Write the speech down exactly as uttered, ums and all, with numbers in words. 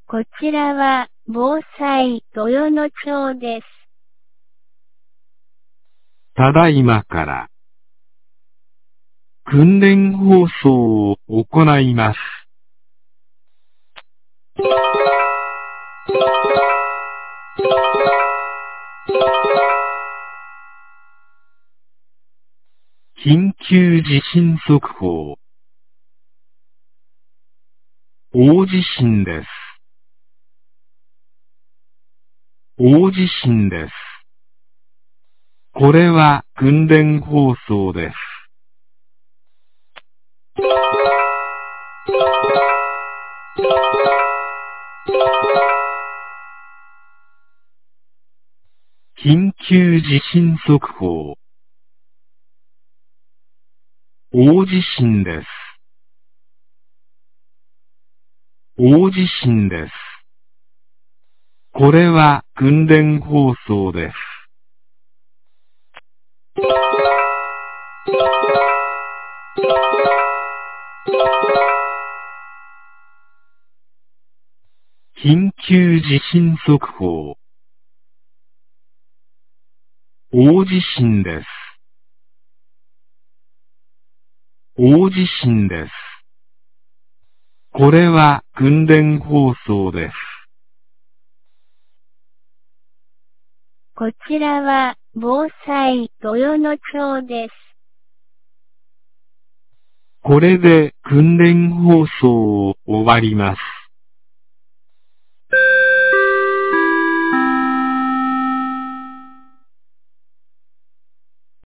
こちらは、防災、豊野町です。 ただいまから、訓練放送を行います。緊急地震速報。大地震です。大地震です。これは訓練放送です。緊急地震速報。大地震です。大地震です。これは訓練放送です。緊急地震速報。大地震です。大地震です。これは訓練放送です。 こちらは、防災、豊野町です。 これで訓練放送を終わります。